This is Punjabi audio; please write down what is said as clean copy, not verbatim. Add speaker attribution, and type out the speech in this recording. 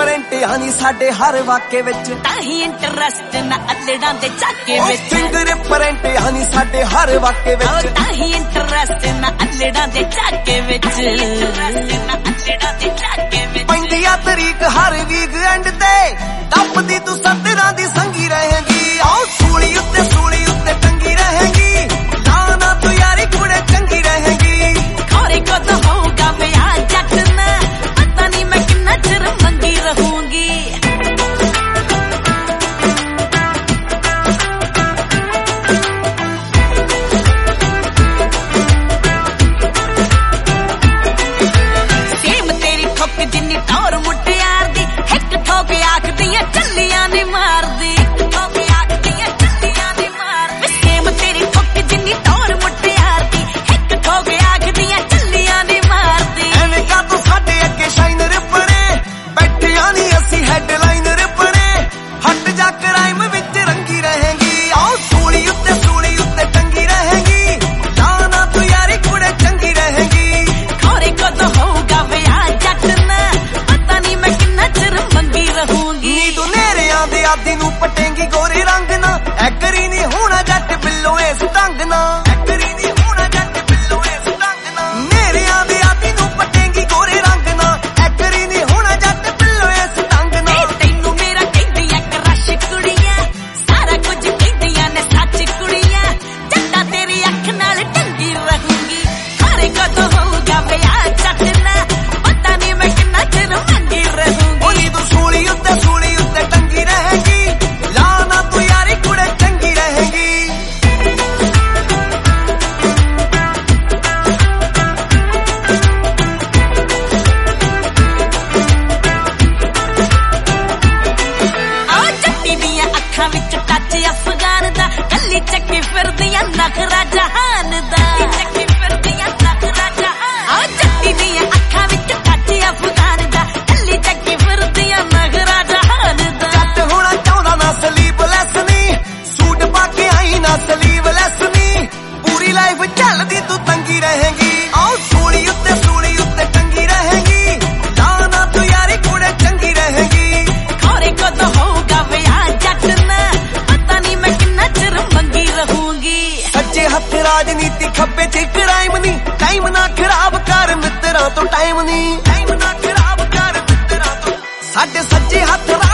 Speaker 1: ਪ੍ਰਿੰਟ ਆਨੀ ਸਾਡੇ ਹਰ ਵਾਕੇ ਵਿੱਚ,
Speaker 2: ਤਾਂ ਹੀ ਇੰਟਰਸਟ ਨਾ ਅਲੜਾਂ ਦੇ ਝਾਕੇ ਵਿੱਚ।
Speaker 1: ਫਿੰਗਰ ਪ੍ਰਿੰਟ ਆਨੀ ਸਾਡੇ ਹਰ ਵਾਕੇ ਵਿੱਚ,
Speaker 2: ਤਾਂ ਹੀ ਇੰਟਰਸਟ ਨਾ ਅਲੜਾਂ ਦੇ ਝਾਕੇ ਵਿੱਚ।
Speaker 1: ਪੈਂਦੀ ਆ ਤਰੀਕ ਹਰ ਵੀਕ ਐਂਡ ਤੇ, ਦੱਬਦੀ ਤੂੰ ਸੱਤਰਾਂ ਦੀ ਸੰਗੀ ਰਹੇਗੀ। ਆਓ ਸੂਲੀ ਉੱਤੇ ਟੰਗੀ ਰਹੇਗੀ, ਨਾ ਨਾ ਤੂੰ ਯਾਰੀ ਕੁੜੇ ਚੰਗੀ ਰਹੇਗੀ।
Speaker 2: ਖੋਰੇ ਕਦੋਂ ਹੋਊਗਾ ਵਿਆਹ ਜੱਟ ਨਾ, ਪਤਾ ਨਹੀਂ ਮੈਂ ਕਿੰਨਾ ਚਿਰ ਮੰਗੀ ਰਹੂੰਗੀ। ਸੇਮ ਤੇਰੀ ਠੁੱਕ ਜਿੰਨੀ ਟੌਰ ਮੁਟਿਆਰ ਦੀ, ਇੱਕ ਠੋਕ ਆਖਦੀਆਂ ਚੱਲੀਆਂ ਨੀ ਮਾਰਦੀ। ਸੇਮ ਤੇਰੀ ਠੁੱਕ ਜਿੰਨੀ ਟੌਰ ਮੁਟਿਆਰ ਦੀ, ਇੱਕ ਠੋਕ ਆਖਦੀਆਂ ਚੱਲੀਆਂ ਨੀ ਮਾਰਦੀ।
Speaker 1: ਐਵੇਂ ਕਾ ਤੂੰ ਸਾਡੇ ਅੱਗੇ ਸ਼ਾਈਨਰ ਬਣੇ, ਬੈਠਿਆਂ ਨੀ ਅਸੀਂ ਹੈਡਲਾਈਨਰ ਬਣੇ। ਹਟ ਜਾ ਕਰਾਈਮ ਵਿੱਚ ਰੰਗੀ ਰਹੇਗੀ। ਆਓ ਸੂਲੀ ਉੱਤੇ ਟੰਗੀ ਰਹੇਗੀ, ਨਾ ਨਾ ਤੂੰ ਯਾਰੀ ਕੁੜੇ ਚੰਗੀ ਰਹੇਗੀ।
Speaker 2: ਖੋਰੇ ਕਦੋਂ ਹੋਊਗਾ ਵਿਆਹ ਜੱਟ ਨਾ, ਪਤਾ ਨਹੀਂ ਮੈਂ ਕਿੰਨਾ ਚਿਰ ਮੰਗੀ ਰਹੂੰਗੀ।
Speaker 1: ਨੀ ਤੂੰ ਨੇਰਿਆਂ ਦੇ ਆਦੀ ਨੂੰ ਪਟੇਂਗੀ ਗੋਰੇ ਰੰਗ ਨਾ, ਐਕਰੀ ਨਹੀਂ ਹੋਣਾ ਜੱਟ ਬਿੱਲੋ ਇਸ ਢੰਗ ਨਾ। ਐਕਰੀ ਨਹੀਂ ਹੋਣਾ ਜੱਟ ਬਿੱਲੋ ਇਸ ਢੰਗ ਨਾ, ਨੇਰਿਆਂ ਦੇ ਆਦੀ ਨੂੰ ਪਟੇਂਗੀ ਗੋਰੇ ਰੰਗ ਨਾ, ਐਕਰੀ ਨਹੀਂ ਹੋਣਾ ਜੱਟ ਬਿੱਲੋ ਇਸ ਢੰਗ ਨਾ।
Speaker 2: ਤੈਨੂੰ ਮੇਰਾ ਕਹਿੰਦੀਆਂ ਕਰਸ਼ ਕੁੜੀਆਂ, ਸਾਰਾ ਕੁਝ ਕਹਿੰਦੀਆਂ ਨੇ ਸੱਚ ਕੁੜੀਆਂ। ਜੱਟਾਂ ਤੇਰੀ ਅੱਖ ਨਾਲ ਟੰਗੀ ਰਹੂੰਗੀ। ਖੋਰੇ ਕਦੋਂ ਹੋਊਗਾ ਵਿਆਹ ਜੱਟ ਨਾ, ਪਤਾ ਨਹੀਂ ਮੈਂ ਕਿੰਨਾ ਚਿਰ ਮੰਗੀ ਰਹੂੰਗੀ।
Speaker 1: ਨੀ ਤੂੰ ਸੂਲੀ ਉੱਤੇ ਟੰਗੀ ਰਹੇਗੀ, ਲਾ ਨਾ ਤੂੰ ਯਾਰੀ ਕੁੜੇ ਚੰਗੀ ਰਹੇਗੀ।
Speaker 2: ਆ ਜੱਟੀ ਦੀਆਂ ਅੱਖਾਂ ਵਿੱਚ ਟੱਚ ਅਫਗਾਨ ਦਾ, ਕੱਲੀ ਚੱਕੀ ਫਿਰਦੀਆਂ ਨਖਰਾ ਜਹਾਨ ਦਾ। ਆ ਜੱਟੀ ਦੀਆਂ ਅੱਖਾਂ ਵਿੱਚ ਟੱਚ ਅਫਗਾਨ ਦਾ, ਕੱਲੀ ਚੱਕੀ ਫਿਰਦੀਆਂ ਨਖਰਾ ਜਹਾਨ ਦਾ।
Speaker 1: ਜੱਟ ਹੋਣਾ ਚਾਹੁੰਦਾ ਨਾ ਸਲੀਵਲੈਸ ਨੀ, ਸੂਟ ਪਾ ਕੇ ਆਈ ਨਾ ਸਲੀਵਲੈਸ ਨੀ। ਪੂਰੀ ਲਾਈਫ ਚੱਲਦੀ ਤੂੰ ਤੰਗੀ ਰਹੇਗੀ। ਆਓ ਸੂਲੀ ਉੱਤੇ ਟੰਗੀ ਰਹੇਗੀ, ਨਾ ਨਾ ਤੂੰ ਯਾਰੀ ਕੁੜੇ ਚੰਗੀ ਰਹੇਗੀ।
Speaker 2: ਖੋਰੇ ਕਦੋਂ ਹੋਊਗਾ ਵਿਆਹ ਜੱਟ ਨਾ, ਪਤਾ ਨਹੀਂ ਮੈਂ ਕਿੰਨਾ ਚਿਰ ਮੰਗੀ ਰਹੂੰਗੀ।
Speaker 1: ਸੱਜੇ ਹੱਥ ਰਾਜਨੀਤੀ, ਖੱਬੇ ਚ ਕ੍ਰਾਈਮ ਨੀ, ਟਾਈਮ ਨਾ ਖਰਾਬ ਕਰ ਮਿੱਤਰਾਂ ਤੋਂ ਟਾਈਮ ਨੀ। ਟਾਈਮ ਨਾ ਖਰਾਬ ਕਰ ਮਿੱਤਰਾਂ ਤੋਂ, ਸਾਡੇ ਸੱਜੇ ਹੱਥ